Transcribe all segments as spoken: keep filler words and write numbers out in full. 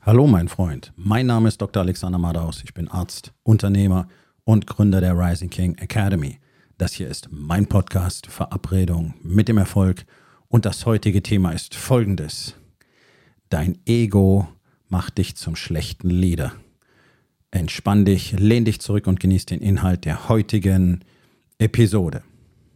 Hallo mein Freund, mein Name ist Doktor Alexander Madaus, ich bin Arzt, Unternehmer und Gründer der Rising King Academy. Das hier ist mein Podcast Verabredung mit dem Erfolg und das heutige Thema ist folgendes: Dein Ego macht dich zum schlechten Leader. Entspann dich, lehn dich zurück und genieß den Inhalt der heutigen Episode.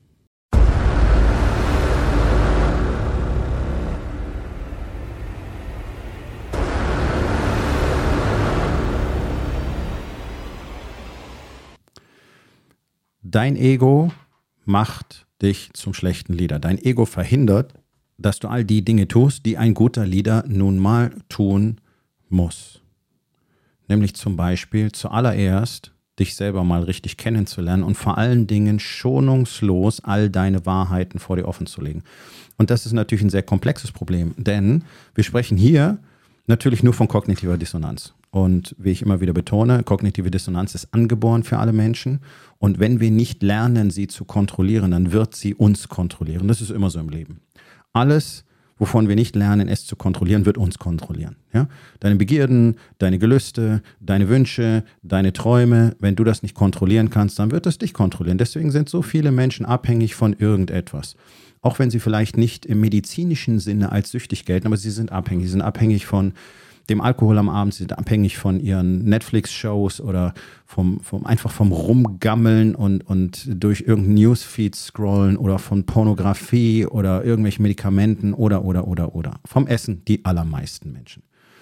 Dein Ego macht dich zum schlechten Leader. Dein Ego verhindert, dass du all die Dinge tust, die ein guter Leader nun mal tun muss. Nämlich zum Beispiel zuallererst dich selber mal richtig kennenzulernen und vor allen Dingen schonungslos all deine Wahrheiten vor dir offen zu legen. Und das ist natürlich ein sehr komplexes Problem, denn wir sprechen hier natürlich nur von kognitiver Dissonanz. Und wie ich immer wieder betone, kognitive Dissonanz ist angeboren für alle Menschen. Und wenn wir nicht lernen, sie zu kontrollieren, dann wird sie uns kontrollieren. Das ist immer so im Leben. Alles, wovon wir nicht lernen, es zu kontrollieren, wird uns kontrollieren. Ja? Deine Begierden, deine Gelüste, deine Wünsche, deine Träume, wenn du das nicht kontrollieren kannst, dann wird es dich kontrollieren. Deswegen sind so viele Menschen abhängig von irgendetwas. Auch wenn sie vielleicht nicht im medizinischen Sinne als süchtig gelten, aber sie sind abhängig. Sie sind abhängig von dem Alkohol am Abend, sie sind abhängig von ihren Netflix-Shows oder vom, vom, einfach vom Rumgammeln und, und durch irgendein Newsfeed scrollen oder von Pornografie oder irgendwelchen Medikamenten oder, oder, oder, oder. Vom Essen, die allermeisten Menschen.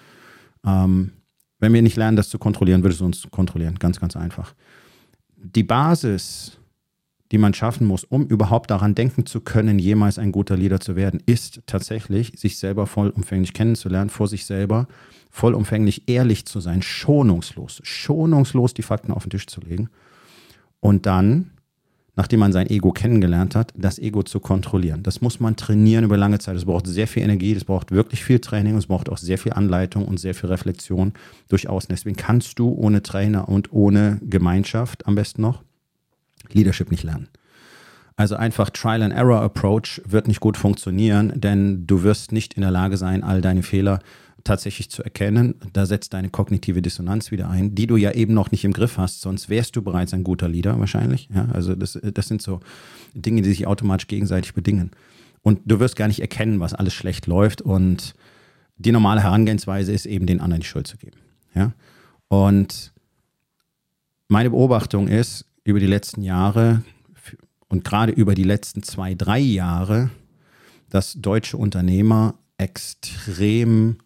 Ähm, wenn wir nicht lernen, das zu kontrollieren, würde es uns kontrollieren. Ganz, ganz einfach. Die Basis, die man schaffen muss, um überhaupt daran denken zu können, jemals ein guter Leader zu werden, ist tatsächlich, sich selber vollumfänglich kennenzulernen, vor sich selber vollumfänglich ehrlich zu sein, schonungslos, schonungslos die Fakten auf den Tisch zu legen und dann, nachdem man sein Ego kennengelernt hat, das Ego zu kontrollieren. Das muss man trainieren über lange Zeit. Es braucht sehr viel Energie, es braucht wirklich viel Training, es braucht auch sehr viel Anleitung und sehr viel Reflexion durch Außen. Deswegen kannst du ohne Trainer und ohne Gemeinschaft am besten noch Leadership nicht lernen. Also einfach Trial-and-Error-Approach wird nicht gut funktionieren, denn du wirst nicht in der Lage sein, all deine Fehler tatsächlich zu erkennen. Da setzt deine kognitive Dissonanz wieder ein, die du ja eben noch nicht im Griff hast, sonst wärst du bereits ein guter Leader wahrscheinlich. Ja, also das, das sind so Dinge, die sich automatisch gegenseitig bedingen. Und du wirst gar nicht erkennen, was alles schlecht läuft, und die normale Herangehensweise ist eben, den anderen die Schuld zu geben. Ja? Und meine Beobachtung ist, über die letzten Jahre und gerade über die letzten zwei, drei Jahre, dass deutsche Unternehmer extrem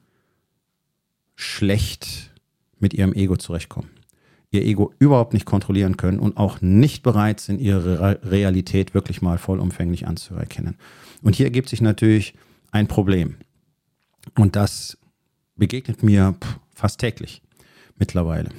schlecht mit ihrem Ego zurechtkommen. Ihr Ego überhaupt nicht kontrollieren können und auch nicht bereit sind, ihre Realität wirklich mal vollumfänglich anzuerkennen. Und hier ergibt sich natürlich ein Problem. Und das begegnet mir fast täglich mittlerweile.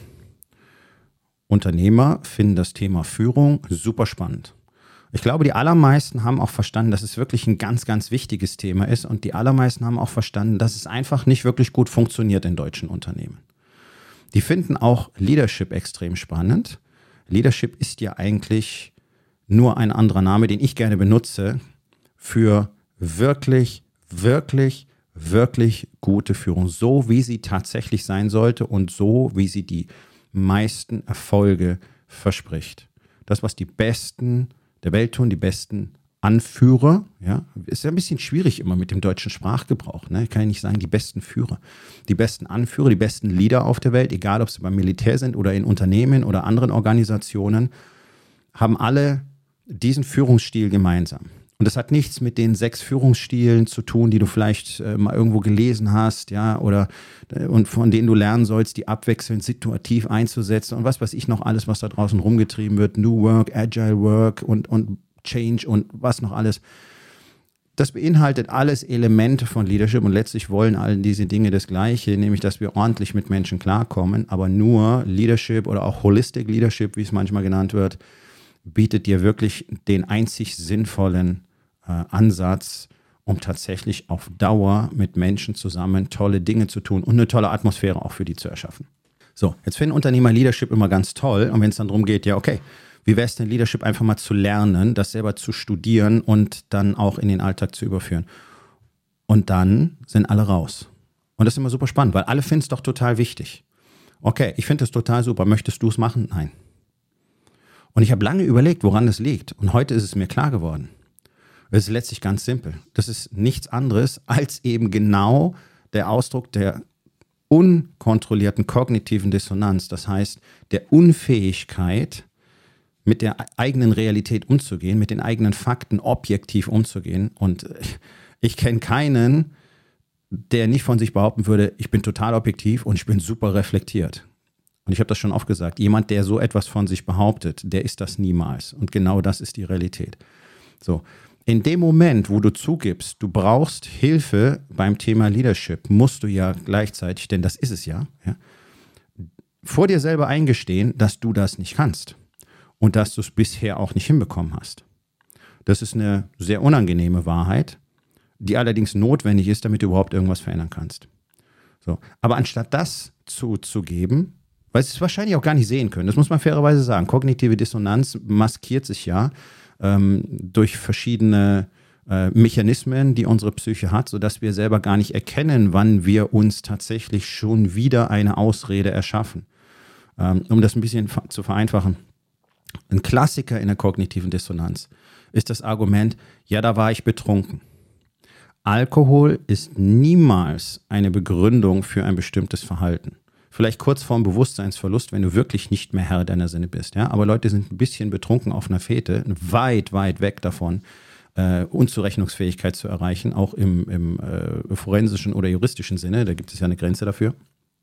Unternehmer finden das Thema Führung super spannend. Ich glaube, die allermeisten haben auch verstanden, dass es wirklich ein ganz, ganz wichtiges Thema ist, und die allermeisten haben auch verstanden, dass es einfach nicht wirklich gut funktioniert in deutschen Unternehmen. Die finden auch Leadership extrem spannend. Leadership ist ja eigentlich nur ein anderer Name, den ich gerne benutze für wirklich, wirklich, wirklich gute Führung. So, wie sie tatsächlich sein sollte und so, wie sie die meisten Erfolge verspricht. Das, was die Besten der Welt tun, die besten Anführer, ja, ist ja ein bisschen schwierig immer mit dem deutschen Sprachgebrauch, ne? Ich kann ja nicht sagen, die besten Führer. Die besten Anführer, die besten Leader auf der Welt, egal ob sie beim Militär sind oder in Unternehmen oder anderen Organisationen, haben alle diesen Führungsstil gemeinsam. Und das hat nichts mit den sechs Führungsstilen zu tun, die du vielleicht äh, mal irgendwo gelesen hast, ja, oder äh, und von denen du lernen sollst, die abwechselnd situativ einzusetzen und was weiß ich noch alles, was da draußen rumgetrieben wird, New Work, Agile Work und, und Change und was noch alles. Das beinhaltet alles Elemente von Leadership, und letztlich wollen all diese Dinge das Gleiche, nämlich, dass wir ordentlich mit Menschen klarkommen, aber nur Leadership oder auch Holistic Leadership, wie es manchmal genannt wird, bietet dir wirklich den einzig sinnvollen Ansatz, um tatsächlich auf Dauer mit Menschen zusammen tolle Dinge zu tun und eine tolle Atmosphäre auch für die zu erschaffen. So, jetzt finden Unternehmer Leadership immer ganz toll, und wenn es dann darum geht, ja okay, wie wäre es denn Leadership einfach mal zu lernen, das selber zu studieren und dann auch in den Alltag zu überführen? Und dann sind alle raus. Und das ist immer super spannend, weil alle finden es doch total wichtig. Okay, ich finde es total super. Möchtest du es machen? Nein. Und ich habe lange überlegt, woran es liegt. Und heute ist es mir klar geworden. Es ist letztlich ganz simpel. Das ist nichts anderes als eben genau der Ausdruck der unkontrollierten kognitiven Dissonanz. Das heißt, der Unfähigkeit, mit der eigenen Realität umzugehen, mit den eigenen Fakten objektiv umzugehen. Und ich kenne keinen, der nicht von sich behaupten würde, ich bin total objektiv und ich bin super reflektiert. Und ich habe das schon oft gesagt, jemand, der so etwas von sich behauptet, der ist das niemals. Und genau das ist die Realität. So, in dem Moment, wo du zugibst, du brauchst Hilfe beim Thema Leadership, musst du ja gleichzeitig, denn das ist es ja, ja vor dir selber eingestehen, dass du das nicht kannst und dass du es bisher auch nicht hinbekommen hast. Das ist eine sehr unangenehme Wahrheit, die allerdings notwendig ist, damit du überhaupt irgendwas verändern kannst. So. Aber anstatt das zuzugeben, weil sie es wahrscheinlich auch gar nicht sehen können, das muss man fairerweise sagen, kognitive Dissonanz maskiert sich ja ähm, durch verschiedene äh, Mechanismen, die unsere Psyche hat, sodass wir selber gar nicht erkennen, wann wir uns tatsächlich schon wieder eine Ausrede erschaffen. Ähm, um das ein bisschen zu vereinfachen. Ein Klassiker in der kognitiven Dissonanz ist das Argument, ja, da war ich betrunken. Alkohol ist niemals eine Begründung für ein bestimmtes Verhalten. Vielleicht kurz vorm Bewusstseinsverlust, wenn du wirklich nicht mehr Herr deiner Sinne bist. Ja? Aber Leute sind ein bisschen betrunken auf einer Fete, weit, weit weg davon, äh, Unzurechnungsfähigkeit zu erreichen, auch im, im äh, forensischen oder juristischen Sinne. Da gibt es ja eine Grenze dafür.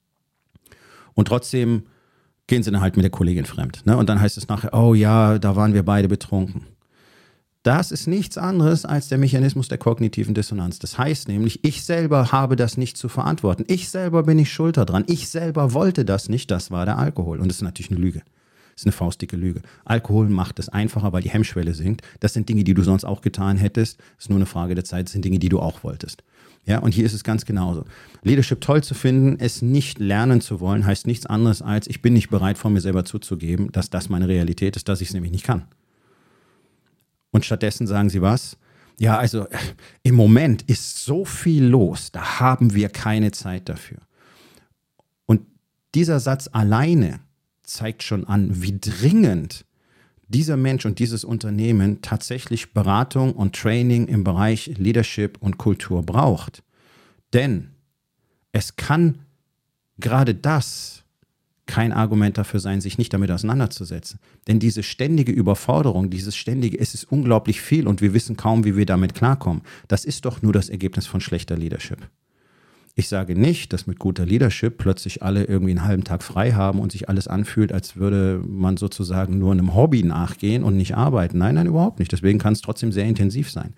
Und trotzdem gehen sie dann halt mit der Kollegin fremd. Ne? Und dann heißt es nachher, oh ja, da waren wir beide betrunken. Das ist nichts anderes als der Mechanismus der kognitiven Dissonanz. Das heißt nämlich, ich selber habe das nicht zu verantworten. Ich selber bin nicht schuld daran. Ich selber wollte das nicht. Das war der Alkohol. Und das ist natürlich eine Lüge. Das ist eine faustdicke Lüge. Alkohol macht es einfacher, weil die Hemmschwelle sinkt. Das sind Dinge, die du sonst auch getan hättest. Das ist nur eine Frage der Zeit. Das sind Dinge, die du auch wolltest. Ja, und hier ist es ganz genauso. Leadership toll zu finden, es nicht lernen zu wollen, heißt nichts anderes als, ich bin nicht bereit, von mir selber zuzugeben, dass das meine Realität ist, dass ich es nämlich nicht kann. Und stattdessen sagen sie was? Ja, also im Moment ist so viel los, da haben wir keine Zeit dafür. Und dieser Satz alleine zeigt schon an, wie dringend dieser Mensch und dieses Unternehmen tatsächlich Beratung und Training im Bereich Leadership und Kultur braucht. Denn es kann gerade das kein Argument dafür sein, sich nicht damit auseinanderzusetzen. Denn diese ständige Überforderung, dieses ständige, es ist unglaublich viel und wir wissen kaum, wie wir damit klarkommen, das ist doch nur das Ergebnis von schlechter Leadership. Ich sage nicht, dass mit guter Leadership plötzlich alle irgendwie einen halben Tag frei haben und sich alles anfühlt, als würde man sozusagen nur einem Hobby nachgehen und nicht arbeiten. Nein, nein, überhaupt nicht. Deswegen kann es trotzdem sehr intensiv sein.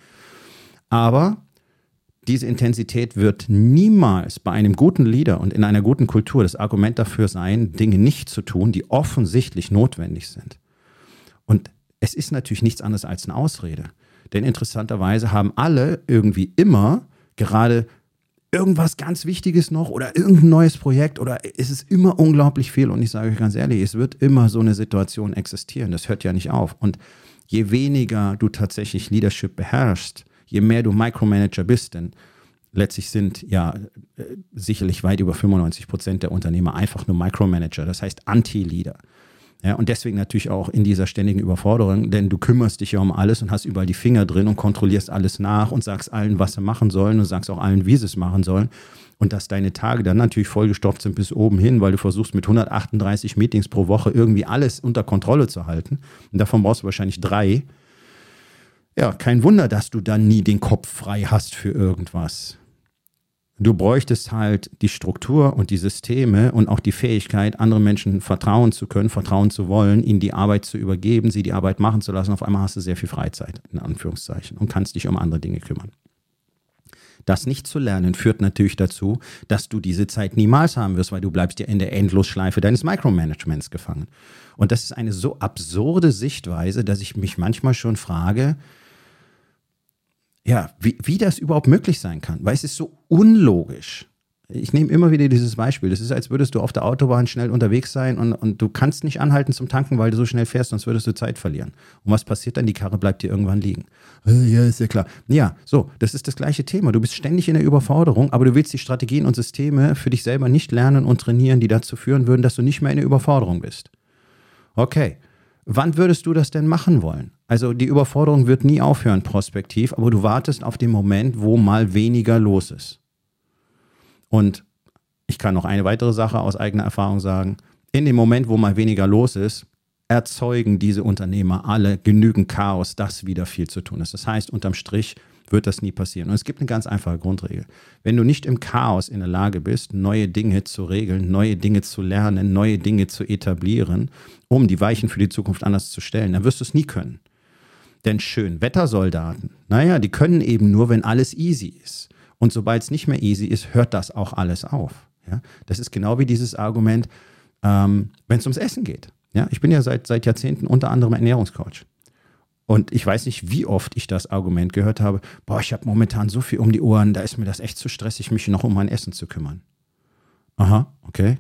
Aber diese Intensität wird niemals bei einem guten Leader und in einer guten Kultur das Argument dafür sein, Dinge nicht zu tun, die offensichtlich notwendig sind. Und es ist natürlich nichts anderes als eine Ausrede. Denn interessanterweise haben alle irgendwie immer gerade irgendwas ganz Wichtiges noch oder irgendein neues Projekt oder es ist immer unglaublich viel und ich sage euch ganz ehrlich, es wird immer so eine Situation existieren, das hört ja nicht auf und je weniger du tatsächlich Leadership beherrschst, je mehr du Micromanager bist, denn letztlich sind ja äh, sicherlich weit über fünfundneunzig Prozent der Unternehmer einfach nur Micromanager, das heißt Anti-Leader. Ja, und deswegen natürlich auch in dieser ständigen Überforderung, denn du kümmerst dich ja um alles und hast überall die Finger drin und kontrollierst alles nach und sagst allen, was sie machen sollen und sagst auch allen, wie sie es machen sollen. Und dass deine Tage dann natürlich vollgestopft sind bis oben hin, weil du versuchst mit hundertachtunddreißig Meetings pro Woche irgendwie alles unter Kontrolle zu halten. Und davon brauchst du wahrscheinlich drei. Ja, kein Wunder, dass du dann nie den Kopf frei hast für irgendwas. Du bräuchtest halt die Struktur und die Systeme und auch die Fähigkeit, anderen Menschen vertrauen zu können, vertrauen zu wollen, ihnen die Arbeit zu übergeben, sie die Arbeit machen zu lassen. Auf einmal hast du sehr viel Freizeit, in Anführungszeichen, und kannst dich um andere Dinge kümmern. Das nicht zu lernen führt natürlich dazu, dass du diese Zeit niemals haben wirst, weil du bleibst ja in der Endlosschleife deines Micromanagements gefangen. Und das ist eine so absurde Sichtweise, dass ich mich manchmal schon frage, ja, wie, wie das überhaupt möglich sein kann, weil es ist so unlogisch. Ich nehme immer wieder dieses Beispiel. Das ist, als würdest du auf der Autobahn schnell unterwegs sein und, und du kannst nicht anhalten zum Tanken, weil du so schnell fährst, sonst würdest du Zeit verlieren. Und was passiert dann? Die Karre bleibt dir irgendwann liegen. Ja, ist ja klar. Ja, so, das ist das gleiche Thema. Du bist ständig in der Überforderung, aber du willst die Strategien und Systeme für dich selber nicht lernen und trainieren, die dazu führen würden, dass du nicht mehr in der Überforderung bist. Okay, wann würdest du das denn machen wollen? Also die Überforderung wird nie aufhören prospektiv, aber du wartest auf den Moment, wo mal weniger los ist. Und ich kann noch eine weitere Sache aus eigener Erfahrung sagen. In dem Moment, wo mal weniger los ist, erzeugen diese Unternehmer alle genügend Chaos, dass wieder viel zu tun ist. Das heißt, unterm Strich wird das nie passieren. Und es gibt eine ganz einfache Grundregel. Wenn du nicht im Chaos in der Lage bist, neue Dinge zu regeln, neue Dinge zu lernen, neue Dinge zu etablieren, um die Weichen für die Zukunft anders zu stellen, dann wirst du es nie können. Denn Schönwettersoldaten, naja, die können eben nur, wenn alles easy ist. Und sobald es nicht mehr easy ist, hört das auch alles auf. Ja? Das ist genau wie dieses Argument, ähm, wenn es ums Essen geht. Ja? Ich bin ja seit, seit Jahrzehnten unter anderem Ernährungscoach. Und ich weiß nicht, wie oft ich das Argument gehört habe, boah, ich habe momentan so viel um die Ohren, da ist mir das echt zu stressig, mich noch um mein Essen zu kümmern. Aha, okay.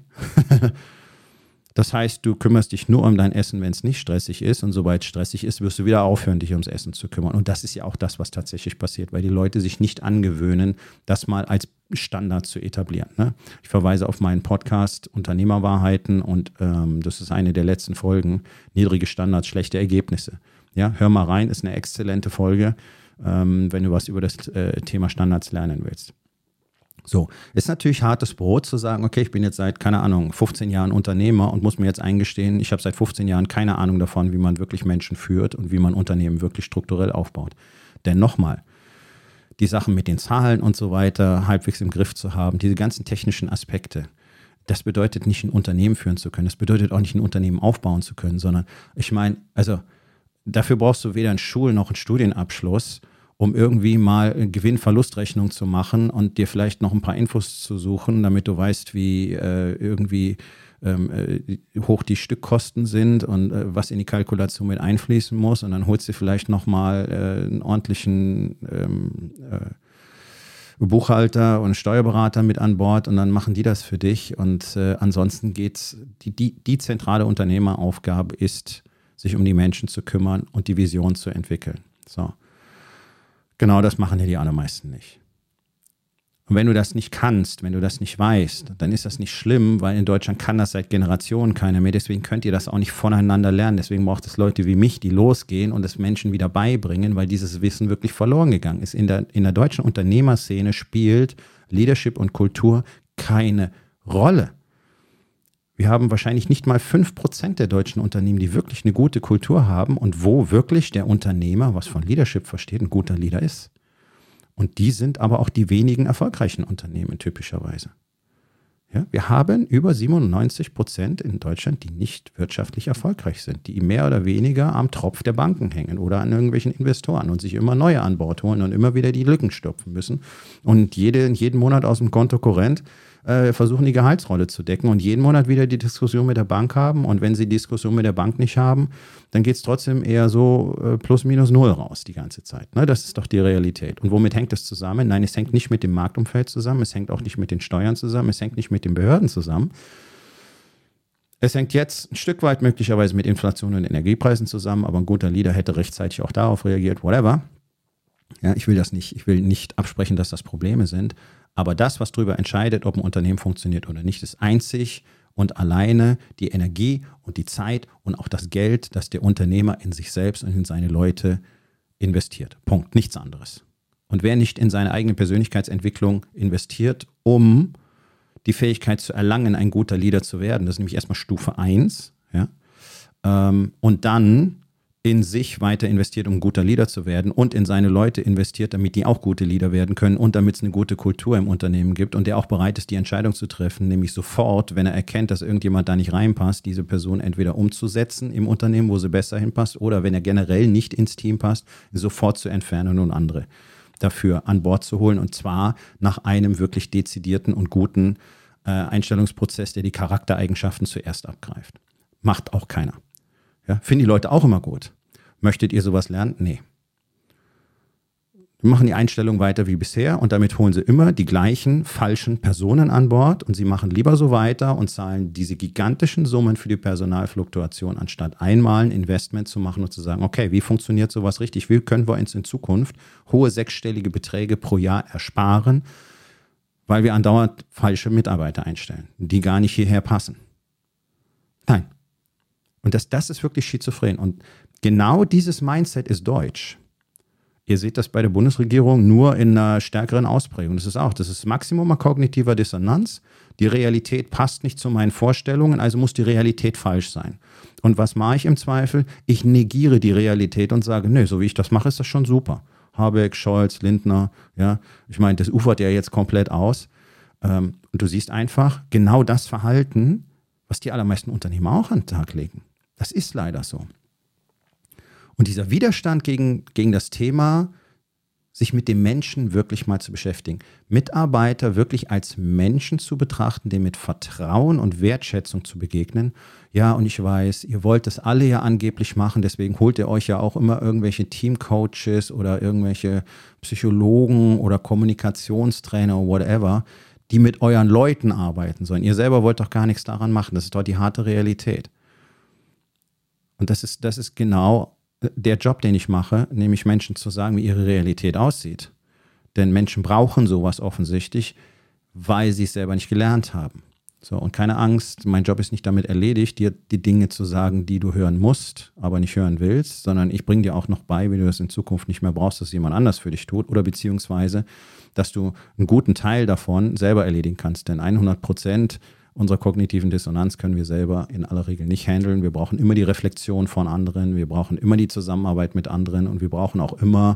Das heißt, du kümmerst dich nur um dein Essen, wenn es nicht stressig ist. Und sobald es stressig ist, wirst du wieder aufhören, dich ums Essen zu kümmern. Und das ist ja auch das, was tatsächlich passiert, weil die Leute sich nicht angewöhnen, das mal als Standard zu etablieren. Ne? Ich verweise auf meinen Podcast Unternehmerwahrheiten und ähm, das ist eine der letzten Folgen. Niedrige Standards, schlechte Ergebnisse. Ja, hör mal rein, ist eine exzellente Folge, ähm, wenn du was über das äh, Thema Standards lernen willst. So, ist natürlich hartes Brot zu sagen, okay, ich bin jetzt seit, keine Ahnung, fünfzehn Jahren Unternehmer und muss mir jetzt eingestehen, ich habe seit fünfzehn Jahren keine Ahnung davon, wie man wirklich Menschen führt und wie man Unternehmen wirklich strukturell aufbaut. Denn nochmal, die Sachen mit den Zahlen und so weiter halbwegs im Griff zu haben, diese ganzen technischen Aspekte, das bedeutet nicht, ein Unternehmen führen zu können, das bedeutet auch nicht, ein Unternehmen aufbauen zu können, sondern ich meine, also dafür brauchst du weder einen Schul- noch einen Studienabschluss, um irgendwie mal eine Gewinn-Verlust-Rechnung zu machen und dir vielleicht noch ein paar Infos zu suchen, damit du weißt, wie äh, irgendwie ähm, äh, hoch die Stückkosten sind und äh, was in die Kalkulation mit einfließen muss. Und dann holst du vielleicht nochmal äh, einen ordentlichen ähm, äh, Buchhalter und Steuerberater mit an Bord und dann machen die das für dich. Und äh, ansonsten geht's, die, die, die zentrale Unternehmeraufgabe ist, sich um die Menschen zu kümmern und die Vision zu entwickeln. So. Genau das machen ja die allermeisten nicht. Und wenn du das nicht kannst, wenn du das nicht weißt, dann ist das nicht schlimm, weil in Deutschland kann das seit Generationen keiner mehr. Deswegen könnt ihr das auch nicht voneinander lernen. Deswegen braucht es Leute wie mich, die losgehen und es Menschen wieder beibringen, weil dieses Wissen wirklich verloren gegangen ist. In der, in der deutschen Unternehmerszene spielt Leadership und Kultur keine Rolle. Wir haben wahrscheinlich nicht mal fünf Prozent der deutschen Unternehmen, die wirklich eine gute Kultur haben und wo wirklich der Unternehmer, was von Leadership versteht, ein guter Leader ist. Und die sind aber auch die wenigen erfolgreichen Unternehmen typischerweise. Ja, wir haben über siebenundneunzig Prozent in Deutschland, die nicht wirtschaftlich erfolgreich sind, die mehr oder weniger am Tropf der Banken hängen oder an irgendwelchen Investoren und sich immer neue an Bord holen und immer wieder die Lücken stopfen müssen und jede, jeden Monat aus dem Konto Korrent äh, versuchen, die Gehaltsrolle zu decken und jeden Monat wieder die Diskussion mit der Bank haben. Und wenn sie die Diskussion mit der Bank nicht haben, dann geht es trotzdem eher so äh, plus minus null raus die ganze Zeit. Ne? Das ist doch die Realität. Und womit hängt das zusammen? Nein, es hängt nicht mit dem Marktumfeld zusammen, es hängt auch nicht mit den Steuern zusammen, es hängt nicht mit den Behörden zusammen. Es hängt jetzt ein Stück weit möglicherweise mit Inflation und Energiepreisen zusammen, aber ein guter Leader hätte rechtzeitig auch darauf reagiert, whatever. Ja, ich will das nicht, ich will nicht absprechen, dass das Probleme sind, aber das, was darüber entscheidet, ob ein Unternehmen funktioniert oder nicht, ist einzig und alleine die Energie und die Zeit und auch das Geld, das der Unternehmer in sich selbst und in seine Leute investiert. Punkt, nichts anderes. Und wer nicht in seine eigene Persönlichkeitsentwicklung investiert, um die Fähigkeit zu erlangen, ein guter Leader zu werden, das ist nämlich erstmal Stufe eins, ja, ähm, und dann in sich weiter investiert, um ein guter Leader zu werden und in seine Leute investiert, damit die auch gute Leader werden können und damit es eine gute Kultur im Unternehmen gibt und der auch bereit ist, die Entscheidung zu treffen, nämlich sofort, wenn er erkennt, dass irgendjemand da nicht reinpasst, diese Person entweder umzusetzen im Unternehmen, wo sie besser hinpasst, oder wenn er generell nicht ins Team passt, sofort zu entfernen und andere dafür an Bord zu holen, und zwar nach einem wirklich dezidierten und guten äh, Einstellungsprozess, der die Charaktereigenschaften zuerst abgreift. Macht auch keiner. Ja, finden die Leute auch immer gut. Möchtet ihr sowas lernen? Nee. Wir machen die Einstellung weiter wie bisher und damit holen sie immer die gleichen falschen Personen an Bord und sie machen lieber so weiter und zahlen diese gigantischen Summen für die Personalfluktuation, anstatt einmal ein Investment zu machen und zu sagen, okay, wie funktioniert sowas richtig? Wie können wir uns in Zukunft hohe sechsstellige Beträge pro Jahr ersparen, weil wir andauernd falsche Mitarbeiter einstellen, die gar nicht hierher passen. Nein. Und das, das ist wirklich schizophren. Und genau dieses Mindset ist deutsch. Ihr seht das bei der Bundesregierung nur in einer stärkeren Ausprägung. Das ist auch, das ist Maximum an kognitiver Dissonanz. Die Realität passt nicht zu meinen Vorstellungen, also muss die Realität falsch sein. Und was mache ich im Zweifel? Ich negiere die Realität und sage, nö, so wie ich das mache, ist das schon super. Habeck, Scholz, Lindner, ja, ich meine, das ufert ja jetzt komplett aus. Ähm, und du siehst einfach genau das Verhalten, was die allermeisten Unternehmer auch an den Tag legen. Das ist leider so. Und dieser Widerstand gegen, gegen das Thema, sich mit dem Menschen wirklich mal zu beschäftigen, Mitarbeiter wirklich als Menschen zu betrachten, denen mit Vertrauen und Wertschätzung zu begegnen. Ja, und ich weiß, ihr wollt das alle ja angeblich machen, deswegen holt ihr euch ja auch immer irgendwelche Teamcoaches oder irgendwelche Psychologen oder Kommunikationstrainer oder whatever, die mit euren Leuten arbeiten sollen. Ihr selber wollt doch gar nichts daran machen, das ist doch die harte Realität. Und das ist, das ist genau der Job, den ich mache, nämlich Menschen zu sagen, wie ihre Realität aussieht. Denn Menschen brauchen sowas offensichtlich, weil sie es selber nicht gelernt haben. So, und keine Angst, mein Job ist nicht damit erledigt, dir die Dinge zu sagen, die du hören musst, aber nicht hören willst, sondern ich bringe dir auch noch bei, wie du das in Zukunft nicht mehr brauchst, dass jemand anders für dich tut oder beziehungsweise, dass du einen guten Teil davon selber erledigen kannst. Denn hundert Prozent unserer kognitiven Dissonanz können wir selber in aller Regel nicht handeln. Wir brauchen immer die Reflexion von anderen, wir brauchen immer die Zusammenarbeit mit anderen und wir brauchen auch immer,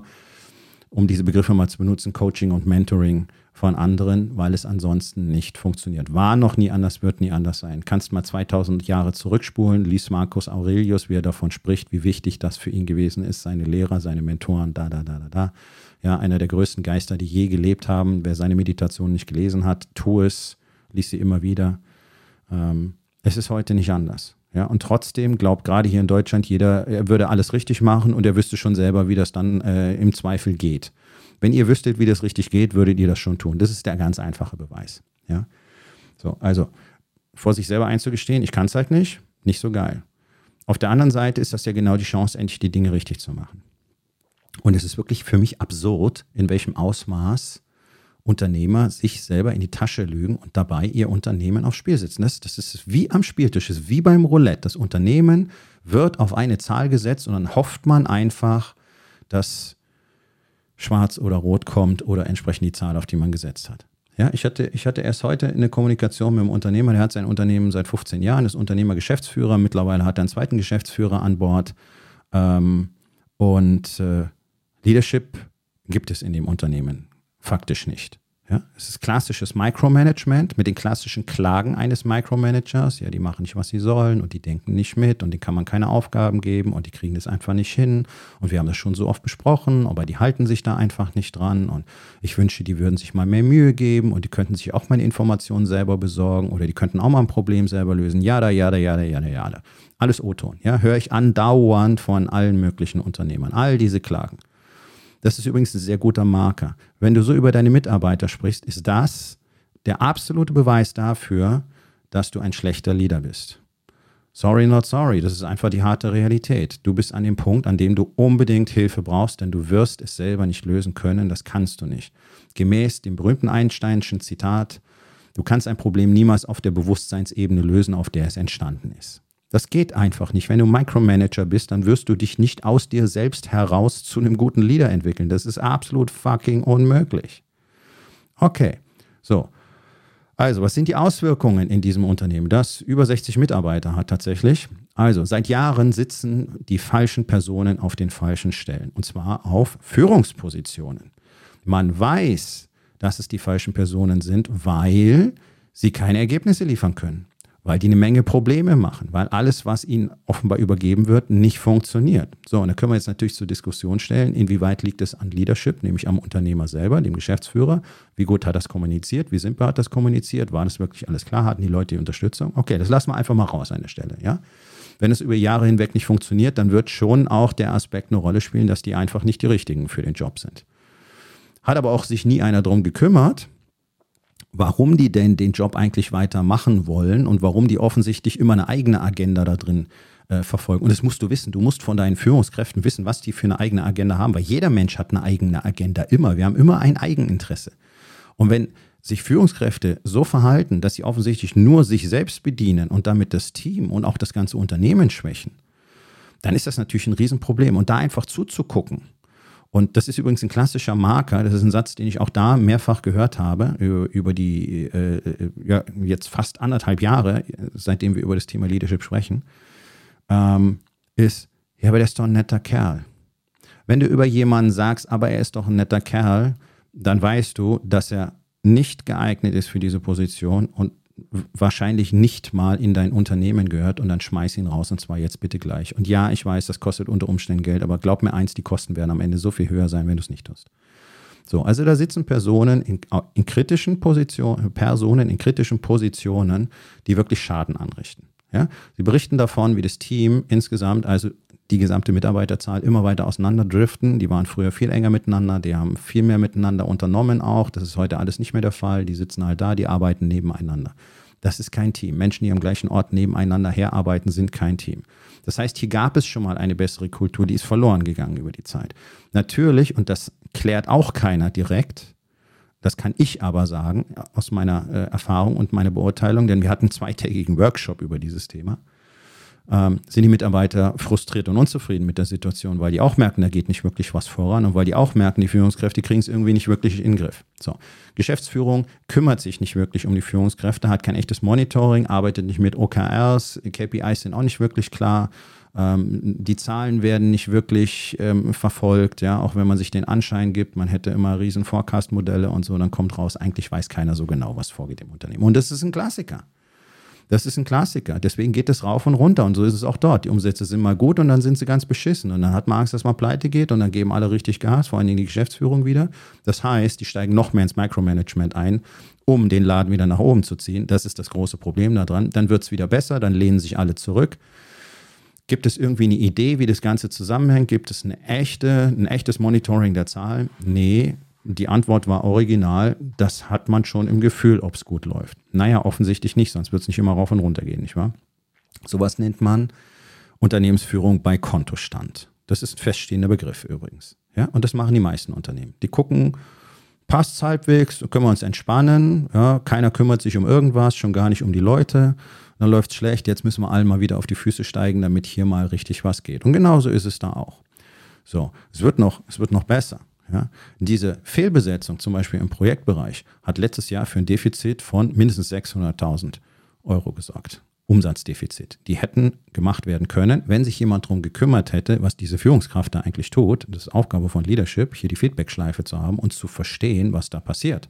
um diese Begriffe mal zu benutzen, Coaching und Mentoring von anderen, weil es ansonsten nicht funktioniert. War noch nie anders, wird nie anders sein. Kannst mal zweitausend Jahre zurückspulen, lies Marcus Aurelius, wie er davon spricht, wie wichtig das für ihn gewesen ist, seine Lehrer, seine Mentoren, da, da, da, da, da. Ja, einer der größten Geister, die je gelebt haben. Wer seine Meditation nicht gelesen hat, tu es, lies sie immer wieder. Ähm, es ist heute nicht anders. Ja, und trotzdem glaubt gerade hier in Deutschland jeder, er würde alles richtig machen und er wüsste schon selber, wie das dann äh, im Zweifel geht. Wenn ihr wüsstet, wie das richtig geht, würdet ihr das schon tun. Das ist der ganz einfache Beweis. Ja? So, also vor sich selber einzugestehen, ich kann es halt nicht, nicht so geil. Auf der anderen Seite ist das ja genau die Chance, endlich die Dinge richtig zu machen. Und es ist wirklich für mich absurd, in welchem Ausmaß Unternehmer sich selber in die Tasche lügen und dabei ihr Unternehmen aufs Spiel setzen. Das, das ist wie am Spieltisch, das ist wie beim Roulette. Das Unternehmen wird auf eine Zahl gesetzt und dann hofft man einfach, dass schwarz oder rot kommt oder entsprechend die Zahl, auf die man gesetzt hat. Ja, ich hatte, ich hatte erst heute eine Kommunikation mit einem Unternehmer, der hat sein Unternehmen seit fünfzehn Jahren, ist Unternehmer-Geschäftsführer, mittlerweile hat er einen zweiten Geschäftsführer an Bord ähm, und äh, Leadership gibt es in dem Unternehmen faktisch nicht. Ja, es ist klassisches Micromanagement mit den klassischen Klagen eines Micromanagers. Ja, die machen nicht, was sie sollen und die denken nicht mit und denen kann man keine Aufgaben geben und die kriegen das einfach nicht hin. Und wir haben das schon so oft besprochen, aber die halten sich da einfach nicht dran. Und ich wünsche, die würden sich mal mehr Mühe geben und die könnten sich auch mal die Informationen selber besorgen oder die könnten auch mal ein Problem selber lösen. Jada, jada, jada, jada, jada. Alles O-Ton. Ja, höre ich andauernd von allen möglichen Unternehmern. All diese Klagen. Das ist übrigens ein sehr guter Marker. Wenn du so über deine Mitarbeiter sprichst, ist das der absolute Beweis dafür, dass du ein schlechter Leader bist. Sorry, not sorry. Das ist einfach die harte Realität. Du bist an dem Punkt, an dem du unbedingt Hilfe brauchst, denn du wirst es selber nicht lösen können. Das kannst du nicht. Gemäß dem berühmten Einsteinschen Zitat, du kannst ein Problem niemals auf der Bewusstseinsebene lösen, auf der es entstanden ist. Das geht einfach nicht. Wenn du Micromanager bist, dann wirst du dich nicht aus dir selbst heraus zu einem guten Leader entwickeln. Das ist absolut fucking unmöglich. Okay, so. Also, was sind die Auswirkungen in diesem Unternehmen, das über sechzig Mitarbeiter hat tatsächlich? Also, seit Jahren sitzen die falschen Personen auf den falschen Stellen. Und zwar auf Führungspositionen. Man weiß, dass es die falschen Personen sind, weil sie keine Ergebnisse liefern können. Weil die eine Menge Probleme machen, weil alles, was ihnen offenbar übergeben wird, nicht funktioniert. So, und da können wir jetzt natürlich zur Diskussion stellen, inwieweit liegt es an Leadership, nämlich am Unternehmer selber, dem Geschäftsführer. Wie gut hat das kommuniziert? Wie simpel hat das kommuniziert? War das wirklich alles klar? Hatten die Leute die Unterstützung? Okay, das lassen wir einfach mal raus an der Stelle. Ja? Wenn es über Jahre hinweg nicht funktioniert, dann wird schon auch der Aspekt eine Rolle spielen, dass die einfach nicht die Richtigen für den Job sind. Hat aber auch sich nie einer darum gekümmert, warum die denn den Job eigentlich weitermachen wollen und warum die offensichtlich immer eine eigene Agenda da drin äh, verfolgen. Und das musst du wissen. Du musst von deinen Führungskräften wissen, was die für eine eigene Agenda haben, weil jeder Mensch hat eine eigene Agenda, immer. Wir haben immer ein Eigeninteresse. Und wenn sich Führungskräfte so verhalten, dass sie offensichtlich nur sich selbst bedienen und damit das Team und auch das ganze Unternehmen schwächen, dann ist das natürlich ein Riesenproblem. Und da einfach zuzugucken, und das ist übrigens ein klassischer Marker, das ist ein Satz, den ich auch da mehrfach gehört habe, über die äh, ja, jetzt fast anderthalb Jahre, seitdem wir über das Thema Leadership sprechen, ähm, ist, ja, aber der ist doch ein netter Kerl. Wenn du über jemanden sagst, aber er ist doch ein netter Kerl, dann weißt du, dass er nicht geeignet ist für diese Position und wahrscheinlich nicht mal in dein Unternehmen gehört, und dann schmeiß ihn raus, und zwar jetzt bitte gleich. Und ja, ich weiß, das kostet unter Umständen Geld, aber glaub mir eins, die Kosten werden am Ende so viel höher sein, wenn du es nicht tust. So, also da sitzen Personen in, in kritischen Positionen, Personen in kritischen Positionen, die wirklich Schaden anrichten. Ja? Sie berichten davon, wie das Team insgesamt, also die gesamte Mitarbeiterzahl, immer weiter auseinanderdriften. Die waren früher viel enger miteinander, die haben viel mehr miteinander unternommen auch. Das ist heute alles nicht mehr der Fall. Die sitzen halt da, die arbeiten nebeneinander. Das ist kein Team. Menschen, die am gleichen Ort nebeneinander herarbeiten, sind kein Team. Das heißt, hier gab es schon mal eine bessere Kultur, die ist verloren gegangen über die Zeit. Natürlich, und das klärt auch keiner direkt, das kann ich aber sagen, aus meiner äh, Erfahrung und meiner Beurteilung, denn wir hatten einen zweitägigen Workshop über dieses Thema, ähm, sind die Mitarbeiter frustriert und unzufrieden mit der Situation, weil die auch merken, da geht nicht wirklich was voran, und weil die auch merken, die Führungskräfte kriegen es irgendwie nicht wirklich in den Griff. So. Geschäftsführung kümmert sich nicht wirklich um die Führungskräfte, hat kein echtes Monitoring, arbeitet nicht mit O K Rs, K P Is sind auch nicht wirklich klar. Ähm, die Zahlen werden nicht wirklich ähm, verfolgt, ja, auch wenn man sich den Anschein gibt, man hätte immer riesen Forecast-Modelle und so, dann kommt raus, eigentlich weiß keiner so genau, was vorgeht im Unternehmen. Und das ist ein Klassiker. Das ist ein Klassiker. Deswegen geht es rauf und runter, und so ist es auch dort. Die Umsätze sind mal gut und dann sind sie ganz beschissen, und dann hat man Angst, dass man pleite geht, und dann geben alle richtig Gas, vor allen Dingen die Geschäftsführung wieder. Das heißt, die steigen noch mehr ins Micromanagement ein, um den Laden wieder nach oben zu ziehen. Das ist das große Problem daran. Dann wird es wieder besser, dann lehnen sich alle zurück. Gibt es irgendwie eine Idee, wie das Ganze zusammenhängt? Gibt es eine echte, ein echtes Monitoring der Zahlen? Nee, die Antwort war original. Das hat man schon im Gefühl, ob es gut läuft. Naja, offensichtlich nicht, sonst wird es nicht immer rauf und runter gehen, nicht wahr? Sowas nennt man Unternehmensführung bei Kontostand. Das ist ein feststehender Begriff übrigens. Ja? Und das machen die meisten Unternehmen. Die gucken, passt es halbwegs, können wir uns entspannen. Ja? Keiner kümmert sich um irgendwas, schon gar nicht um die Leute. Dann läuft es schlecht, jetzt müssen wir alle mal wieder auf die Füße steigen, damit hier mal richtig was geht. Und genauso ist es da auch. So, es wird noch, es wird noch besser. Ja? Diese Fehlbesetzung, zum Beispiel im Projektbereich, hat letztes Jahr für ein Defizit von mindestens sechshunderttausend Euro gesorgt. Umsatzdefizit. Die hätten gemacht werden können, wenn sich jemand darum gekümmert hätte, was diese Führungskraft da eigentlich tut. Das ist Aufgabe von Leadership, hier die Feedback-Schleife zu haben und zu verstehen, was da passiert.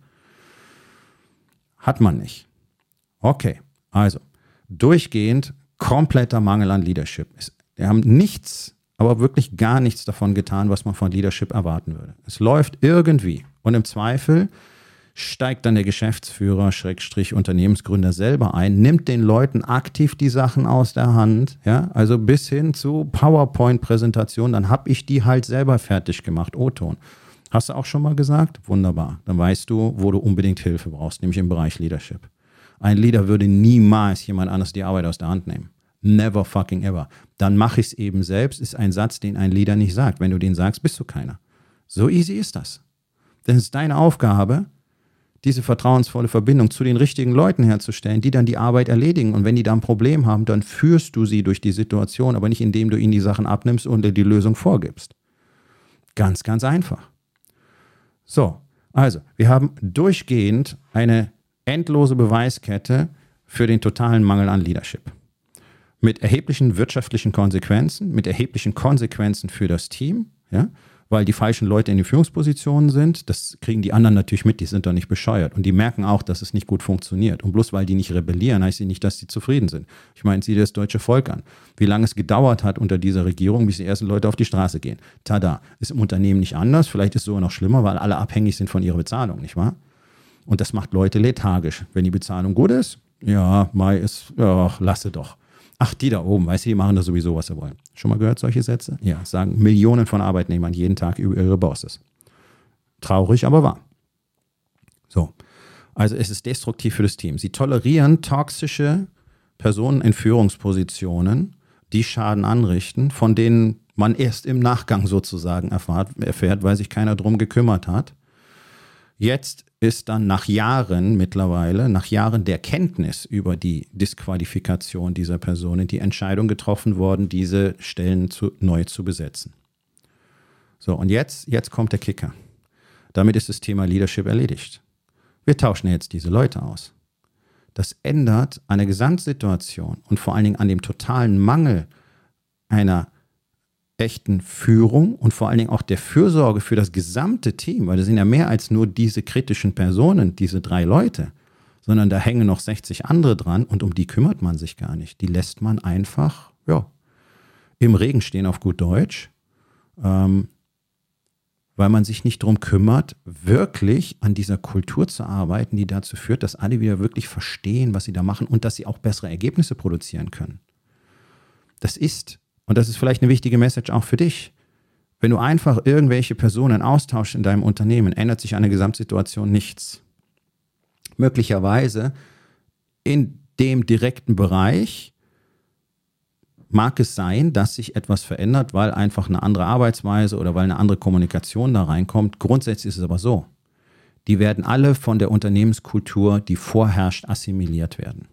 Hat man nicht. Okay, also durchgehend kompletter Mangel an Leadership. Wir haben nichts, aber wirklich gar nichts davon getan, was man von Leadership erwarten würde. Es läuft irgendwie, und im Zweifel steigt dann der Geschäftsführer, Schrägstrich Unternehmensgründer selber ein, nimmt den Leuten aktiv die Sachen aus der Hand, ja, also bis hin zu PowerPoint-Präsentation, dann habe ich die halt selber fertig gemacht, O-Ton. Hast du auch schon mal gesagt? Wunderbar. Dann weißt du, wo du unbedingt Hilfe brauchst, nämlich im Bereich Leadership. Ein Leader würde niemals jemand anderes die Arbeit aus der Hand nehmen. Never fucking ever. Dann mache ich es eben selbst, ist ein Satz, den ein Leader nicht sagt. Wenn du den sagst, bist du keiner. So easy ist das. Denn es ist deine Aufgabe, diese vertrauensvolle Verbindung zu den richtigen Leuten herzustellen, die dann die Arbeit erledigen. Und wenn die da ein Problem haben, dann führst du sie durch die Situation, aber nicht indem du ihnen die Sachen abnimmst und dir die Lösung vorgibst. Ganz, ganz einfach. So, also, wir haben durchgehend eine endlose Beweiskette für den totalen Mangel an Leadership. Mit erheblichen wirtschaftlichen Konsequenzen, mit erheblichen Konsequenzen für das Team, ja, weil die falschen Leute in den Führungspositionen sind. Das kriegen die anderen natürlich mit, die sind doch nicht bescheuert. Und die merken auch, dass es nicht gut funktioniert. Und bloß weil die nicht rebellieren, heißt sie nicht, dass sie zufrieden sind. Ich meine, sieh dir das deutsche Volk an. Wie lange es gedauert hat unter dieser Regierung, bis die ersten Leute auf die Straße gehen. Tada, ist im Unternehmen nicht anders, vielleicht ist es sogar noch schlimmer, weil alle abhängig sind von ihrer Bezahlung, nicht wahr? Und das macht Leute lethargisch. Wenn die Bezahlung gut ist, ja, Mai ist, ja, lasse doch. Ach, die da oben, weißt du, die machen da sowieso, was sie wollen. Schon mal gehört, solche Sätze? Ja, sagen Millionen von Arbeitnehmern jeden Tag über ihre Bosses. Traurig, aber wahr. So, also es ist destruktiv für das Team. Sie tolerieren toxische Personen in Führungspositionen, die Schaden anrichten, von denen man erst im Nachgang sozusagen erfahrt, erfährt, weil sich keiner drum gekümmert hat. Jetzt ist dann nach Jahren mittlerweile, nach Jahren der Kenntnis über die Disqualifikation dieser Personen, die Entscheidung getroffen worden, diese Stellen zu, neu zu besetzen. So, und jetzt, jetzt kommt der Kicker. Damit ist das Thema Leadership erledigt. Wir tauschen jetzt diese Leute aus. Das ändert an der Gesamtsituation und vor allen Dingen an dem totalen Mangel einer echten Führung und vor allen Dingen auch der Fürsorge für das gesamte Team, weil das sind ja mehr als nur diese kritischen Personen, diese drei Leute, sondern da hängen noch sechzig andere dran und um die kümmert man sich gar nicht. Die lässt man einfach, ja, im Regen stehen auf gut Deutsch, ähm, weil man sich nicht darum kümmert, wirklich an dieser Kultur zu arbeiten, die dazu führt, dass alle wieder wirklich verstehen, was sie da machen und dass sie auch bessere Ergebnisse produzieren können. Das ist Und das ist vielleicht eine wichtige Message auch für dich. Wenn du einfach irgendwelche Personen austauschst in deinem Unternehmen, ändert sich an der Gesamtsituation nichts. Möglicherweise in dem direkten Bereich mag es sein, dass sich etwas verändert, weil einfach eine andere Arbeitsweise oder weil eine andere Kommunikation da reinkommt. Grundsätzlich ist es aber so. Die werden alle von der Unternehmenskultur, die vorherrscht, assimiliert werden.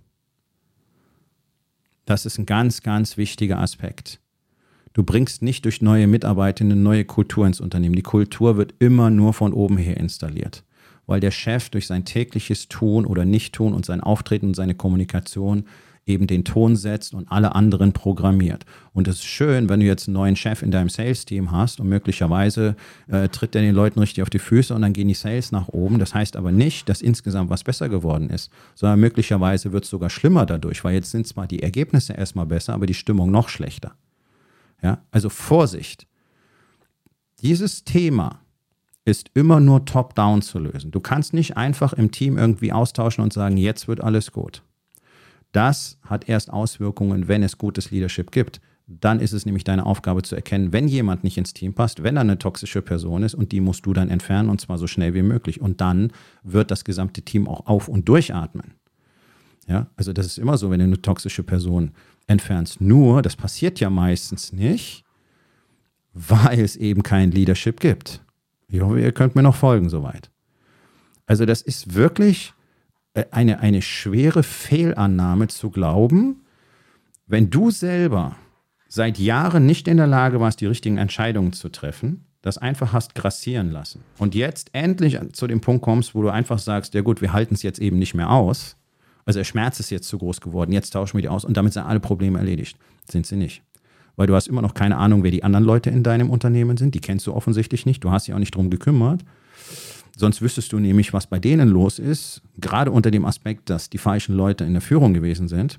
Das ist ein ganz, ganz wichtiger Aspekt. Du bringst nicht durch neue Mitarbeiter eine neue Kultur ins Unternehmen. Die Kultur wird immer nur von oben her installiert, weil der Chef durch sein tägliches Tun oder Nicht-Tun und sein Auftreten und seine Kommunikation eben den Ton setzt und alle anderen programmiert. Und es ist schön, wenn du jetzt einen neuen Chef in deinem Sales-Team hast und möglicherweise äh, tritt der den Leuten richtig auf die Füße und dann gehen die Sales nach oben. Das heißt aber nicht, dass insgesamt was besser geworden ist, sondern möglicherweise wird es sogar schlimmer dadurch, weil jetzt sind zwar die Ergebnisse erstmal besser, aber die Stimmung noch schlechter. Ja, also Vorsicht. Dieses Thema ist immer nur top-down zu lösen. Du kannst nicht einfach im Team irgendwie austauschen und sagen, jetzt wird alles gut. Das hat erst Auswirkungen, wenn es gutes Leadership gibt. Dann ist es nämlich deine Aufgabe zu erkennen, wenn jemand nicht ins Team passt, wenn da eine toxische Person ist und die musst du dann entfernen und zwar so schnell wie möglich. Und dann wird das gesamte Team auch auf- und durchatmen. Ja, also das ist immer so, wenn du eine toxische Person entfernst. Nur, das passiert ja meistens nicht, weil es eben kein Leadership gibt. Ich hoffe, ihr könnt mir noch folgen soweit. Also das ist wirklich eine, eine schwere Fehlannahme zu glauben, wenn du selber seit Jahren nicht in der Lage warst, die richtigen Entscheidungen zu treffen, das einfach hast grassieren lassen und jetzt endlich zu dem Punkt kommst, wo du einfach sagst, ja gut, wir halten es jetzt eben nicht mehr aus, also der Schmerz ist jetzt zu groß geworden, jetzt tauschen wir die aus und damit sind alle Probleme erledigt. Sind sie nicht. Weil du hast immer noch keine Ahnung, wer die anderen Leute in deinem Unternehmen sind, die kennst du offensichtlich nicht, du hast dich auch nicht drum gekümmert. Sonst wüsstest du nämlich, was bei denen los ist, gerade unter dem Aspekt, dass die falschen Leute in der Führung gewesen sind.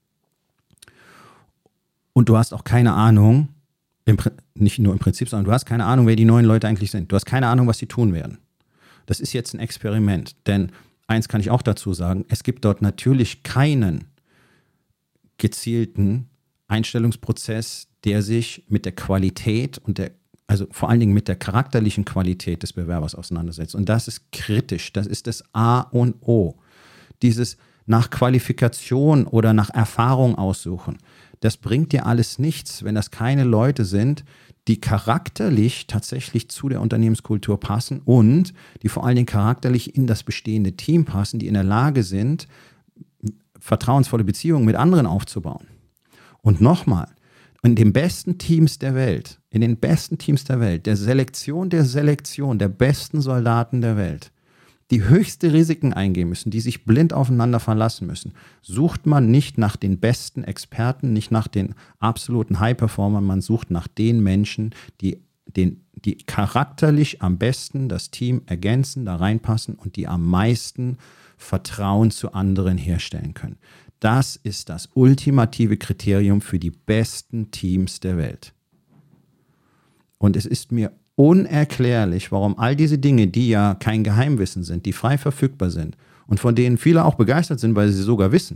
Und du hast auch keine Ahnung, im, nicht nur im Prinzip, sondern du hast keine Ahnung, wer die neuen Leute eigentlich sind. Du hast keine Ahnung, was sie tun werden. Das ist jetzt ein Experiment. Denn eins kann ich auch dazu sagen, es gibt dort natürlich keinen gezielten Einstellungsprozess, der sich mit der Qualität und der also vor allen Dingen mit der charakterlichen Qualität des Bewerbers auseinandersetzt. Und das ist kritisch, das ist das A und O. Dieses nach Qualifikation oder nach Erfahrung aussuchen, das bringt dir alles nichts, wenn das keine Leute sind, die charakterlich tatsächlich zu der Unternehmenskultur passen und die vor allen Dingen charakterlich in das bestehende Team passen, die in der Lage sind, vertrauensvolle Beziehungen mit anderen aufzubauen. Und nochmal, in den besten Teams der Welt, in den besten Teams der Welt, der Selektion der Selektion, der besten Soldaten der Welt, die höchste Risiken eingehen müssen, die sich blind aufeinander verlassen müssen, sucht man nicht nach den besten Experten, nicht nach den absoluten High-Performern, man sucht nach den Menschen, die, den, die charakterlich am besten das Team ergänzen, da reinpassen und die am meisten Vertrauen zu anderen herstellen können. Das ist das ultimative Kriterium für die besten Teams der Welt. Und es ist mir unerklärlich, warum all diese Dinge, die ja kein Geheimwissen sind, die frei verfügbar sind und von denen viele auch begeistert sind, weil sie sie sogar wissen,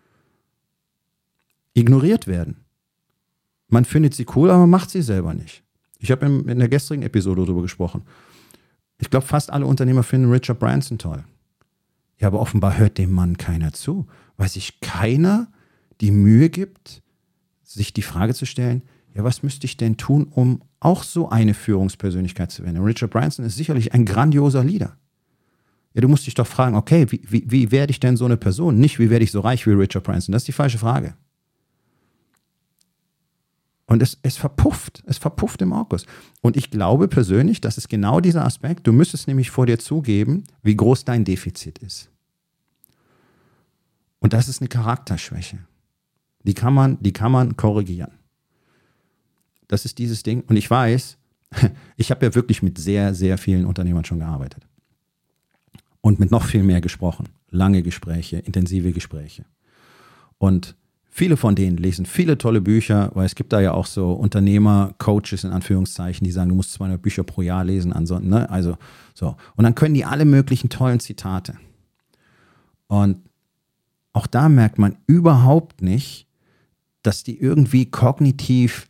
ignoriert werden. Man findet sie cool, aber man macht sie selber nicht. Ich habe in der gestrigen Episode darüber gesprochen. Ich glaube, fast alle Unternehmer finden Richard Branson toll. Ja, aber offenbar hört dem Mann keiner zu, weil sich keiner die Mühe gibt, sich die Frage zu stellen, ja, was müsste ich denn tun, um auch so eine Führungspersönlichkeit zu werden? Und Richard Branson ist sicherlich ein grandioser Leader. Ja, du musst dich doch fragen, okay, wie, wie, wie werde ich denn so eine Person? Nicht, wie werde ich so reich wie Richard Branson? Das ist die falsche Frage. Und es, es verpufft, es verpufft im August. Und ich glaube persönlich, das ist genau dieser Aspekt. Du müsstest nämlich vor dir zugeben, wie groß dein Defizit ist. Und das ist eine Charakterschwäche. Die kann man, die kann man korrigieren. Das ist dieses Ding. Und ich weiß, ich habe ja wirklich mit sehr, sehr vielen Unternehmern schon gearbeitet. Und mit noch viel mehr gesprochen. Lange Gespräche, intensive Gespräche. Und viele von denen lesen viele tolle Bücher, weil es gibt da ja auch so Unternehmer-Coaches in Anführungszeichen, die sagen, du musst zweihundert Bücher pro Jahr lesen. Ansonsten, ne? Also so. Und dann können die alle möglichen tollen Zitate. Und auch da merkt man überhaupt nicht, dass die irgendwie kognitiv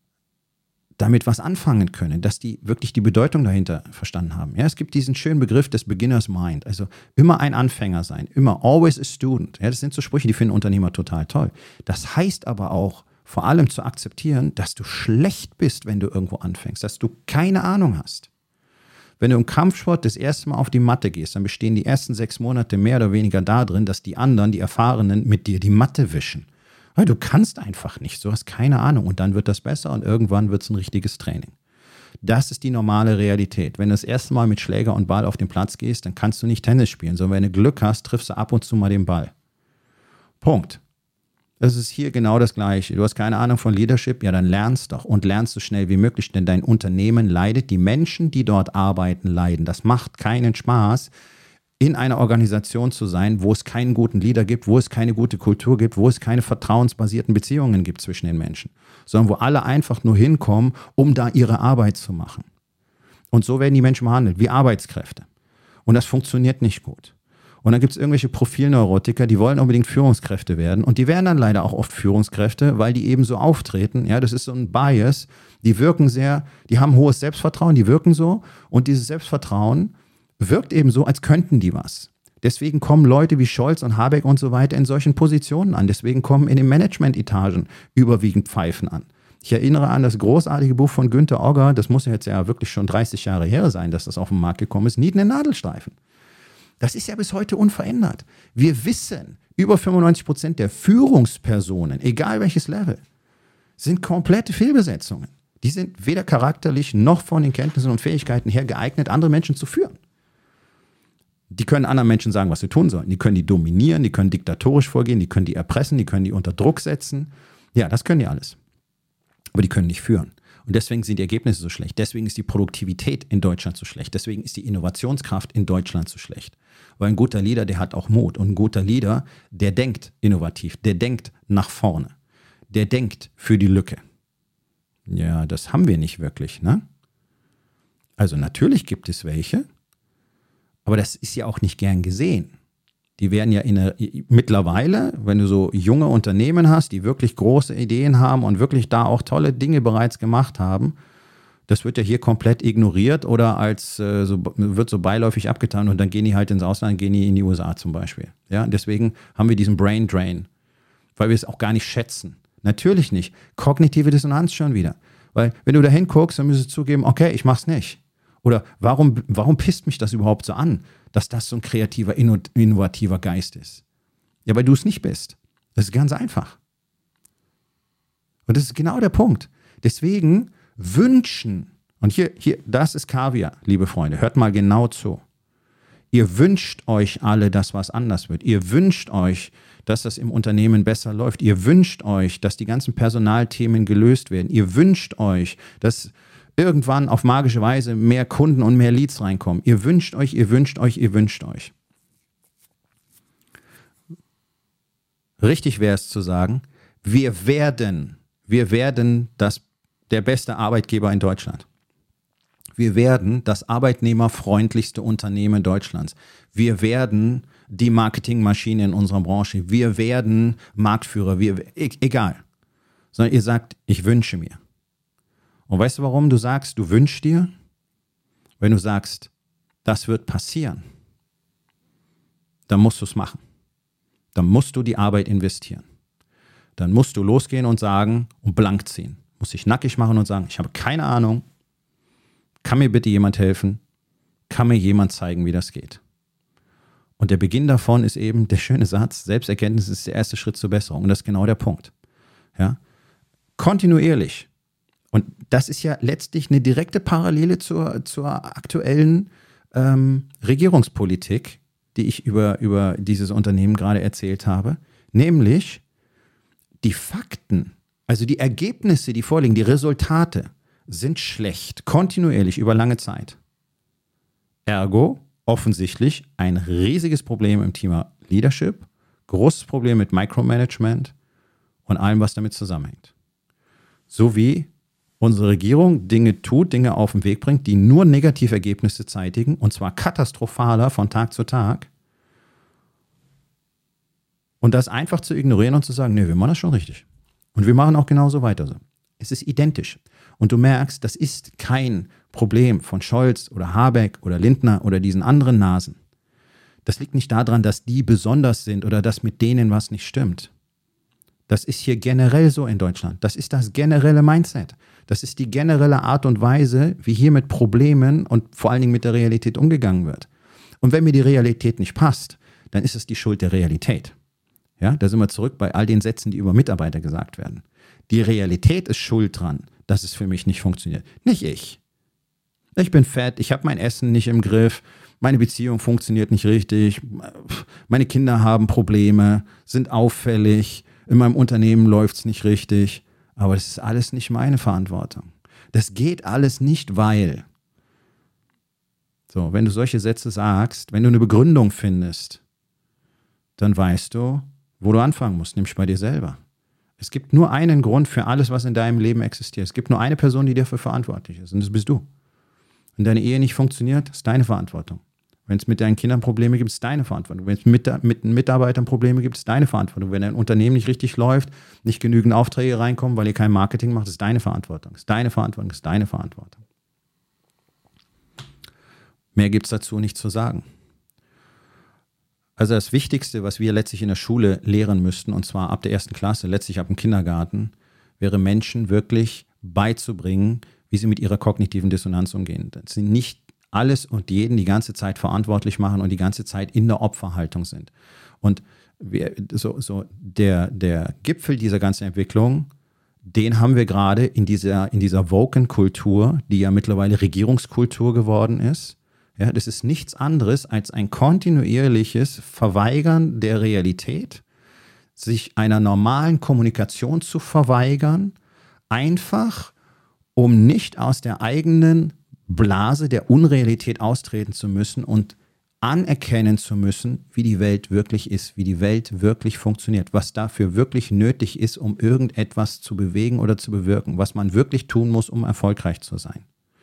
damit was anfangen können, dass die wirklich die Bedeutung dahinter verstanden haben. Ja, es gibt diesen schönen Begriff des Beginner's Mind, also immer ein Anfänger sein, immer always a student. Ja, das sind so Sprüche, die finden Unternehmer total toll. Das heißt aber auch, vor allem zu akzeptieren, dass du schlecht bist, wenn du irgendwo anfängst, dass du keine Ahnung hast. Wenn du im Kampfsport das erste Mal auf die Matte gehst, dann bestehen die ersten sechs Monate mehr oder weniger darin, dass die anderen, die Erfahrenen, mit dir die Matte wischen. Weil du kannst einfach nicht, du hast keine Ahnung und dann wird das besser und irgendwann wird es ein richtiges Training. Das ist die normale Realität. Wenn du das erste Mal mit Schläger und Ball auf den Platz gehst, dann kannst du nicht Tennis spielen, sondern wenn du Glück hast, triffst du ab und zu mal den Ball. Punkt. Das ist hier genau das Gleiche. Du hast keine Ahnung von Leadership, ja dann lernst doch und lernst so schnell wie möglich, denn dein Unternehmen leidet, die Menschen, die dort arbeiten, leiden. Das macht keinen Spaß, in einer Organisation zu sein, wo es keinen guten Leader gibt, wo es keine gute Kultur gibt, wo es keine vertrauensbasierten Beziehungen gibt zwischen den Menschen, sondern wo alle einfach nur hinkommen, um da ihre Arbeit zu machen. Und so werden die Menschen behandelt, wie Arbeitskräfte. Und das funktioniert nicht gut. Und dann gibt es irgendwelche Profilneurotiker, die wollen unbedingt Führungskräfte werden. Und die werden dann leider auch oft Führungskräfte, weil die eben so auftreten. Ja, das ist so ein Bias. Die wirken sehr, die haben hohes Selbstvertrauen, die wirken so. Und dieses Selbstvertrauen wirkt eben so, als könnten die was. Deswegen kommen Leute wie Scholz und Habeck und so weiter in solchen Positionen an. Deswegen kommen in den Management-Etagen überwiegend Pfeifen an. Ich erinnere an das großartige Buch von Günter Ogger, das muss ja jetzt ja wirklich schon dreißig Jahre her sein, dass das auf den Markt gekommen ist, Nieten in Nadelstreifen. Das ist ja bis heute unverändert. Wir wissen, über fünfundneunzig Prozent der Führungspersonen, egal welches Level, sind komplette Fehlbesetzungen. Die sind weder charakterlich noch von den Kenntnissen und Fähigkeiten her geeignet, andere Menschen zu führen. Die können anderen Menschen sagen, was sie tun sollen. Die können die dominieren, die können diktatorisch vorgehen, die können die erpressen, die können die unter Druck setzen. Ja, das können die alles. Aber die können nicht führen. Und deswegen sind die Ergebnisse so schlecht. Deswegen ist die Produktivität in Deutschland so schlecht. Deswegen ist die Innovationskraft in Deutschland so schlecht. Weil ein guter Leader, der hat auch Mut. Und ein guter Leader, der denkt innovativ, der denkt nach vorne. Der denkt für die Lücke. Ja, das haben wir nicht wirklich, ne? Also natürlich gibt es welche, aber das ist ja auch nicht gern gesehen. Die werden ja in der, mittlerweile, wenn du so junge Unternehmen hast, die wirklich große Ideen haben und wirklich da auch tolle Dinge bereits gemacht haben, das wird ja hier komplett ignoriert oder als äh, so, wird so beiläufig abgetan und dann gehen die halt ins Ausland, gehen die in die U S A zum Beispiel. Ja, deswegen haben wir diesen Brain Drain, weil wir es auch gar nicht schätzen. Natürlich nicht. Kognitive Dissonanz schon wieder. Weil wenn du da hinguckst, dann müsstest du zugeben, okay, ich mach's nicht. Oder warum, warum pisst mich das überhaupt so an, dass das so ein kreativer, innovativer Geist ist? Ja, weil du es nicht bist. Das ist ganz einfach. Und das ist genau der Punkt. Deswegen wünschen, und hier, hier, das ist Kaviar, liebe Freunde, hört mal genau zu. Ihr wünscht euch alle, dass was anders wird. Ihr wünscht euch, dass das im Unternehmen besser läuft. Ihr wünscht euch, dass die ganzen Personalthemen gelöst werden. Ihr wünscht euch, dass irgendwann auf magische Weise mehr Kunden und mehr Leads reinkommen. Ihr wünscht euch, ihr wünscht euch, ihr wünscht euch. Richtig wäre es zu sagen, wir werden, wir werden das, der beste Arbeitgeber in Deutschland. Wir werden das arbeitnehmerfreundlichste Unternehmen Deutschlands. Wir werden die Marketingmaschine in unserer Branche. Wir werden Marktführer. Wir, e- egal. Sondern ihr sagt, ich wünsche mir. Und weißt du, warum du sagst, du wünschst dir? Wenn du sagst, das wird passieren, dann musst du es machen. Dann musst du die Arbeit investieren. Dann musst du losgehen und sagen und blank ziehen. Musst dich nackig machen und sagen, ich habe keine Ahnung, kann mir bitte jemand helfen? Kann mir jemand zeigen, wie das geht? Und der Beginn davon ist eben der schöne Satz, Selbsterkenntnis ist der erste Schritt zur Besserung. Und das ist genau der Punkt. Ja? Kontinuierlich. Und das ist ja letztlich eine direkte Parallele zur, zur aktuellen ähm, Regierungspolitik, die ich über, über dieses Unternehmen gerade erzählt habe. Nämlich die Fakten, also die Ergebnisse, die vorliegen, die Resultate sind schlecht, kontinuierlich über lange Zeit. Ergo, offensichtlich ein riesiges Problem im Thema Leadership, großes Problem mit Micromanagement und allem, was damit zusammenhängt. So wie unsere Regierung Dinge tut, Dinge auf den Weg bringt, die nur negative Ergebnisse zeitigen, und zwar katastrophaler von Tag zu Tag. Und das einfach zu ignorieren und zu sagen, nee, wir machen das schon richtig. Und wir machen auch genauso weiter so. Es ist identisch. Und du merkst, das ist kein Problem von Scholz oder Habeck oder Lindner oder diesen anderen Nasen. Das liegt nicht daran, dass die besonders sind oder dass mit denen was nicht stimmt. Das ist hier generell so in Deutschland. Das ist das generelle Mindset. Das ist die generelle Art und Weise, wie hier mit Problemen und vor allen Dingen mit der Realität umgegangen wird. Und wenn mir die Realität nicht passt, dann ist es die Schuld der Realität. Ja, da sind wir zurück bei all den Sätzen, die über Mitarbeiter gesagt werden. Die Realität ist schuld dran, dass es für mich nicht funktioniert. Nicht ich. Ich bin fett, ich habe mein Essen nicht im Griff, meine Beziehung funktioniert nicht richtig, meine Kinder haben Probleme, sind auffällig, in meinem Unternehmen läuft es nicht richtig. Aber das ist alles nicht meine Verantwortung. Das geht alles nicht, weil. So, wenn du solche Sätze sagst, wenn du eine Begründung findest, dann weißt du, wo du anfangen musst, nämlich bei dir selber. Es gibt nur einen Grund für alles, was in deinem Leben existiert. Es gibt nur eine Person, die dafür verantwortlich ist, und das bist du. Wenn deine Ehe nicht funktioniert, ist deine Verantwortung. Wenn es mit deinen Kindern Probleme gibt, ist deine Verantwortung. Wenn es mit, mit Mitarbeitern Probleme gibt, ist deine Verantwortung. Wenn dein Unternehmen nicht richtig läuft, nicht genügend Aufträge reinkommen, weil ihr kein Marketing macht, ist deine Verantwortung. Ist deine Verantwortung, ist deine Verantwortung. Mehr gibt es dazu nicht zu sagen. Also das Wichtigste, was wir letztlich in der Schule lehren müssten, und zwar ab der ersten Klasse, letztlich ab dem Kindergarten, wäre Menschen wirklich beizubringen, wie sie mit ihrer kognitiven Dissonanz umgehen. Dass sie nicht alles und jeden die ganze Zeit verantwortlich machen und die ganze Zeit in der Opferhaltung sind. Und wir, so, so der, der Gipfel dieser ganzen Entwicklung, den haben wir gerade in dieser, in dieser Woken-Kultur, die ja mittlerweile Regierungskultur geworden ist. Ja, das ist nichts anderes als ein kontinuierliches Verweigern der Realität, sich einer normalen Kommunikation zu verweigern, einfach um nicht aus der eigenen Blase der Unrealität austreten zu müssen und anerkennen zu müssen, wie die Welt wirklich ist, wie die Welt wirklich funktioniert, was dafür wirklich nötig ist, um irgendetwas zu bewegen oder zu bewirken, was man wirklich tun muss, um erfolgreich zu sein.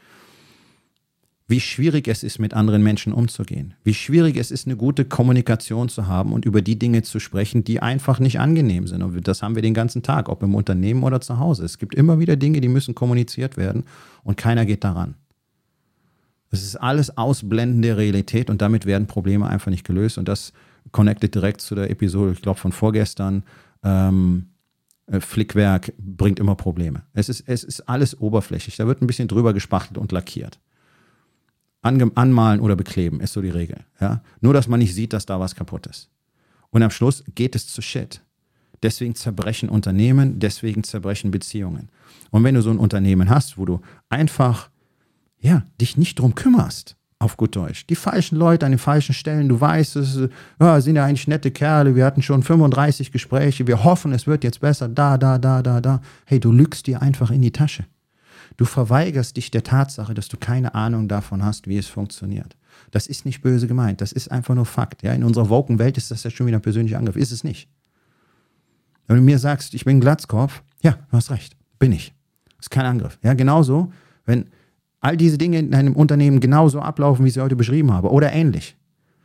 Wie schwierig es ist, mit anderen Menschen umzugehen, wie schwierig es ist, eine gute Kommunikation zu haben und über die Dinge zu sprechen, die einfach nicht angenehm sind. Und das haben wir den ganzen Tag, ob im Unternehmen oder zu Hause. Es gibt immer wieder Dinge, die müssen kommuniziert werden und keiner geht daran. Es ist alles Ausblenden der Realität und damit werden Probleme einfach nicht gelöst. Und das connectet direkt zu der Episode, ich glaube von vorgestern, ähm, Flickwerk bringt immer Probleme. Es ist, es ist alles oberflächlich, da wird ein bisschen drüber gespachtelt und lackiert. Ange- anmalen oder bekleben ist so die Regel. Ja? Nur, dass man nicht sieht, dass da was kaputt ist. Und am Schluss geht es zu Shit. Deswegen zerbrechen Unternehmen, deswegen zerbrechen Beziehungen. Und wenn du so ein Unternehmen hast, wo du einfach ja, dich nicht drum kümmerst, auf gut Deutsch. Die falschen Leute an den falschen Stellen, du weißt, es ja, sind ja eigentlich nette Kerle, wir hatten schon fünfunddreißig Gespräche, wir hoffen, es wird jetzt besser, da, da, da, da, da. Hey, du lügst dir einfach in die Tasche. Du verweigerst dich der Tatsache, dass du keine Ahnung davon hast, wie es funktioniert. Das ist nicht böse gemeint, das ist einfach nur Fakt. Ja, in unserer woken Welt ist das ja schon wieder ein persönlicher Angriff, ist es nicht. Wenn du mir sagst, ich bin ein Glatzkopf, ja, du hast recht, bin ich. Das ist kein Angriff. Ja, genauso, wenn all diese Dinge in einem Unternehmen genauso ablaufen, wie ich sie heute beschrieben habe, oder ähnlich,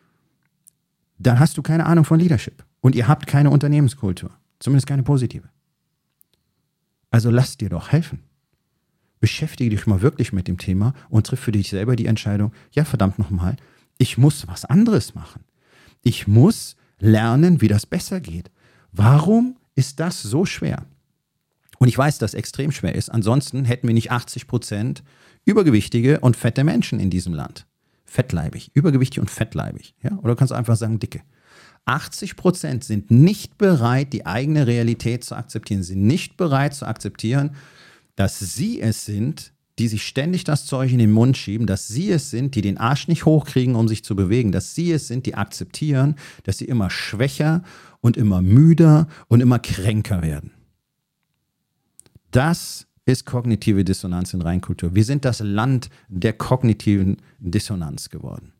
dann hast du keine Ahnung von Leadership. Und ihr habt keine Unternehmenskultur. Zumindest keine positive. Also lass dir doch helfen. beschäftige dich mal wirklich mit dem Thema und triff für dich selber die Entscheidung, ja verdammt nochmal, ich muss was anderes machen. Ich muss lernen, wie das besser geht. Warum ist das so schwer? Und ich weiß, dass es extrem schwer ist. Ansonsten hätten wir nicht achtzig Prozent übergewichtige und fette Menschen in diesem Land. Fettleibig, übergewichtig und fettleibig. Ja? Oder du kannst einfach sagen, dicke. achtzig Prozent sind nicht bereit, die eigene Realität zu akzeptieren. Sie sind nicht bereit zu akzeptieren, dass sie es sind, die sich ständig das Zeug in den Mund schieben, dass sie es sind, die den Arsch nicht hochkriegen, um sich zu bewegen, dass sie es sind, die akzeptieren, dass sie immer schwächer und immer müder und immer kränker werden. Das ist kognitive Dissonanz in Reinkultur. Wir sind das Land der kognitiven Dissonanz geworden.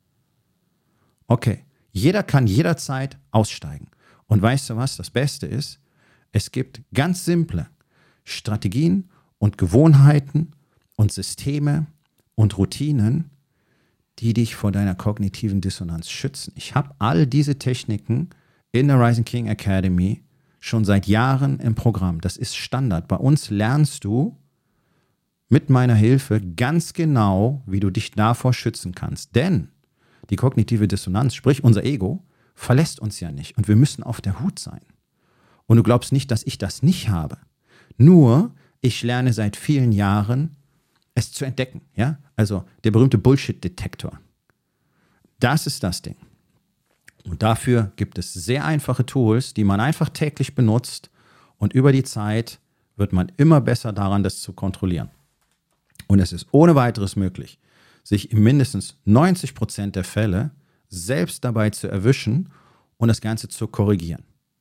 Okay, jeder kann jederzeit aussteigen. Und weißt du was, das Beste ist? Es gibt ganz simple Strategien und Gewohnheiten und Systeme und Routinen, die dich vor deiner kognitiven Dissonanz schützen. Ich habe all diese Techniken in der Rising King Academy schon seit Jahren im Programm. Das ist Standard. Bei uns lernst du mit meiner Hilfe ganz genau, wie du dich davor schützen kannst. Denn die kognitive Dissonanz, sprich unser Ego, verlässt uns ja nicht. Und wir müssen auf der Hut sein. Und du glaubst nicht, dass ich das nicht habe. Nur, ich lerne seit vielen Jahren, es zu entdecken. Ja? Also der berühmte Bullshit-Detektor. Das ist das Ding. Und dafür gibt es sehr einfache Tools, die man einfach täglich benutzt. Und über die Zeit wird man immer besser daran, das zu kontrollieren. Und es ist ohne weiteres möglich, sich in mindestens neunzig Prozent der Fälle selbst dabei zu erwischen und das Ganze zu korrigieren.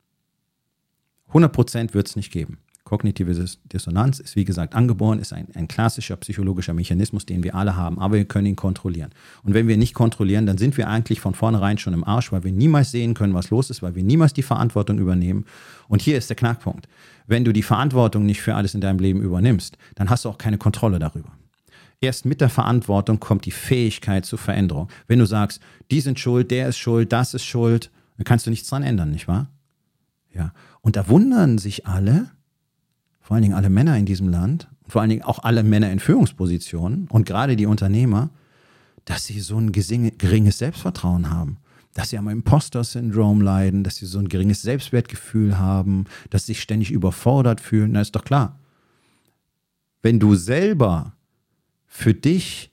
hundert Prozent wird es nicht geben. Kognitive Dissonanz ist, wie gesagt, angeboren, ist ein, ein klassischer psychologischer Mechanismus, den wir alle haben, aber wir können ihn kontrollieren. Und wenn wir ihn nicht kontrollieren, dann sind wir eigentlich von vornherein schon im Arsch, weil wir niemals sehen können, was los ist, weil wir niemals die Verantwortung übernehmen. Und hier ist der Knackpunkt. Wenn du die Verantwortung nicht für alles in deinem Leben übernimmst, dann hast du auch keine Kontrolle darüber. Erst mit der Verantwortung kommt die Fähigkeit zur Veränderung. Wenn du sagst, die sind schuld, der ist schuld, das ist schuld, dann kannst du nichts dran ändern, nicht wahr? Ja. Und da wundern sich alle, vor allen Dingen alle Männer in diesem Land, und vor allen Dingen auch alle Männer in Führungspositionen und gerade die Unternehmer, dass sie so ein geringes Selbstvertrauen haben, dass sie am Imposter-Syndrom leiden, dass sie so ein geringes Selbstwertgefühl haben, dass sie sich ständig überfordert fühlen. Na, ist doch klar. Wenn du selber für dich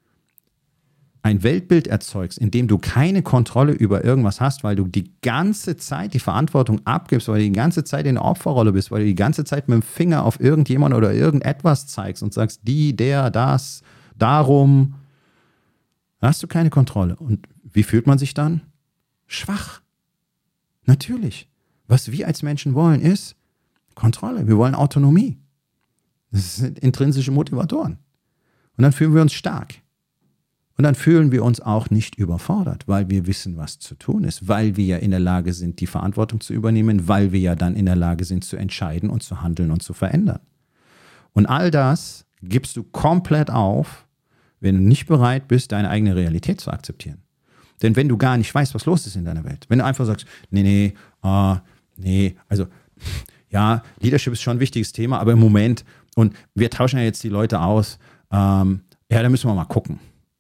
ein Weltbild erzeugst, in dem du keine Kontrolle über irgendwas hast, weil du die ganze Zeit die Verantwortung abgibst, weil du die ganze Zeit in der Opferrolle bist, weil du die ganze Zeit mit dem Finger auf irgendjemand oder irgendetwas zeigst und sagst, die, der, das, darum, dann hast du keine Kontrolle. Und wie fühlt man sich dann? Schwach. Natürlich. Was wir als Menschen wollen, ist Kontrolle. Wir wollen Autonomie. Das sind intrinsische Motivatoren. Und dann fühlen wir uns stark. Und dann fühlen wir uns auch nicht überfordert, weil wir wissen, was zu tun ist, weil wir ja in der Lage sind, die Verantwortung zu übernehmen, weil wir ja dann in der Lage sind, zu entscheiden und zu handeln und zu verändern. Und all das gibst du komplett auf, wenn du nicht bereit bist, deine eigene Realität zu akzeptieren. Denn wenn du gar nicht weißt, was los ist in deiner Welt, wenn du einfach sagst, nee, nee, uh, nee, also ja, Leadership ist schon ein wichtiges Thema, aber im Moment, und wir tauschen ja jetzt die Leute aus, ähm, ja, da müssen wir mal gucken.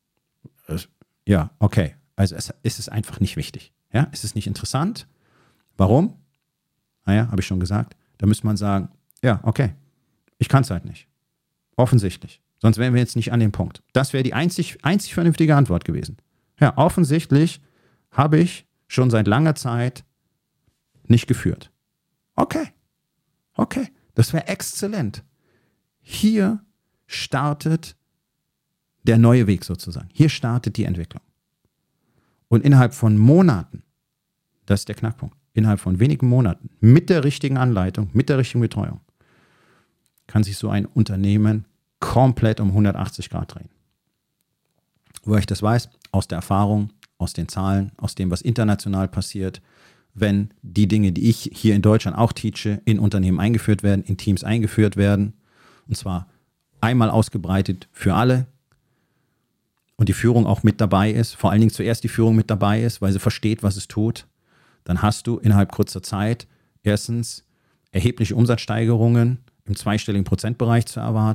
Ja, okay. Also es, es ist einfach nicht wichtig. Ja, es ist nicht interessant. Warum? Naja, habe ich schon gesagt. Da müsste man sagen, ja, okay, ich kann es halt nicht. Offensichtlich. Sonst wären wir jetzt nicht an dem Punkt. Das wäre die einzig, einzig vernünftige Antwort gewesen. Ja, offensichtlich habe ich schon seit langer Zeit nicht geführt. Okay, okay, das wäre exzellent. Hier startet der neue Weg sozusagen. Hier startet die Entwicklung. Und innerhalb von Monaten, das ist der Knackpunkt, innerhalb von wenigen Monaten, mit der richtigen Anleitung, mit der richtigen Betreuung, kann sich so ein Unternehmen komplett um hundertachtzig Grad drehen. Woher ich das weiß? Aus der Erfahrung, aus den Zahlen, aus dem, was international passiert, wenn die Dinge, die ich hier in Deutschland auch teache, in Unternehmen eingeführt werden, in Teams eingeführt werden, und zwar einmal ausgebreitet für alle, und die Führung auch mit dabei ist, vor allen Dingen zuerst die Führung mit dabei ist, weil sie versteht, was es tut, dann hast du innerhalb kurzer Zeit erstens erhebliche Umsatzsteigerungen im zweistelligen Prozentbereich zu erwarten.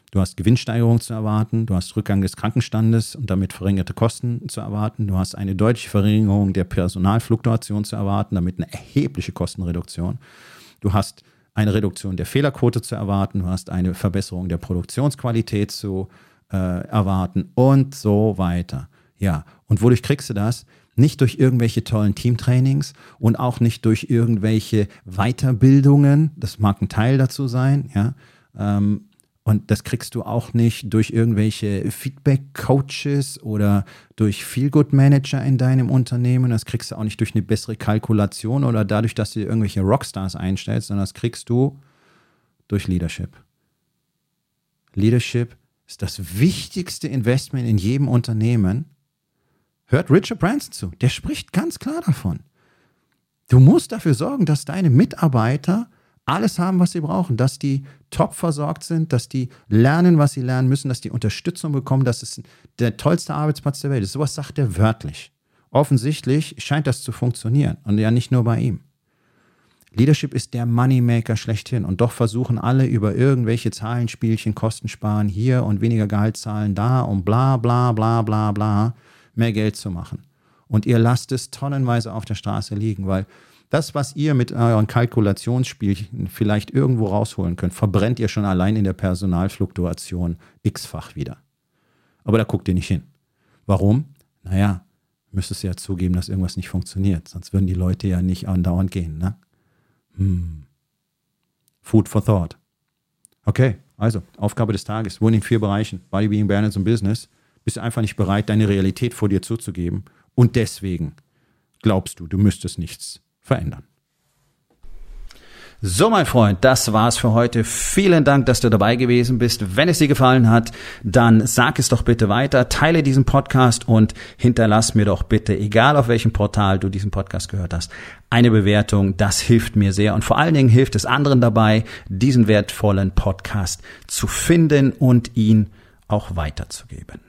Du hast Gewinnsteigerung zu erwarten, du hast Rückgang des Krankenstandes und damit verringerte Kosten zu erwarten, du hast eine deutliche Verringerung der Personalfluktuation zu erwarten, damit eine erhebliche Kostenreduktion. Du hast eine Reduktion der Fehlerquote zu erwarten, du hast eine Verbesserung der Produktionsqualität zu äh, erwarten und so weiter. Ja, und wodurch kriegst du das? Nicht durch irgendwelche tollen Teamtrainings und auch nicht durch irgendwelche Weiterbildungen, das mag ein Teil dazu sein, ja, ähm, und das kriegst du auch nicht durch irgendwelche Feedback-Coaches oder durch Feel-Good-Manager in deinem Unternehmen. Das kriegst du auch nicht durch eine bessere Kalkulation oder dadurch, dass du dir irgendwelche Rockstars einstellst, sondern das kriegst du durch Leadership. Leadership ist das wichtigste Investment in jedem Unternehmen. Hört Richard Branson zu. Der spricht ganz klar davon. Du musst dafür sorgen, dass deine Mitarbeiter alles haben, was sie brauchen, dass die top versorgt sind, dass die lernen, was sie lernen müssen, dass die Unterstützung bekommen, dass es der tollste Arbeitsplatz der Welt ist. Sowas sagt er wörtlich. Offensichtlich scheint das zu funktionieren und ja nicht nur bei ihm. Leadership ist der Moneymaker schlechthin und doch versuchen alle über irgendwelche Zahlenspielchen, Kosten sparen hier und weniger Gehalt zahlen da und bla bla bla bla bla mehr Geld zu machen. Und ihr lasst es tonnenweise auf der Straße liegen, weil das, was ihr mit euren Kalkulationsspielchen vielleicht irgendwo rausholen könnt, verbrennt ihr schon allein in der Personalfluktuation x-fach wieder. Aber da guckt ihr nicht hin. Warum? Naja, müsstest du ja zugeben, dass irgendwas nicht funktioniert. Sonst würden die Leute ja nicht andauernd gehen. Ne? Hm. Food for thought. Okay, also Aufgabe des Tages. Wo in den vier Bereichen Bodybuilding, Balance und Business bist du einfach nicht bereit, deine Realität vor dir zuzugeben. Und deswegen glaubst du, du müsstest nichts verändern. So, mein Freund, das war's für heute. Vielen Dank, dass du dabei gewesen bist. Wenn es dir gefallen hat, dann sag es doch bitte weiter, teile diesen Podcast und hinterlass mir doch bitte, egal auf welchem Portal du diesen Podcast gehört hast, eine Bewertung. Das hilft mir sehr und vor allen Dingen hilft es anderen dabei, diesen wertvollen Podcast zu finden und ihn auch weiterzugeben.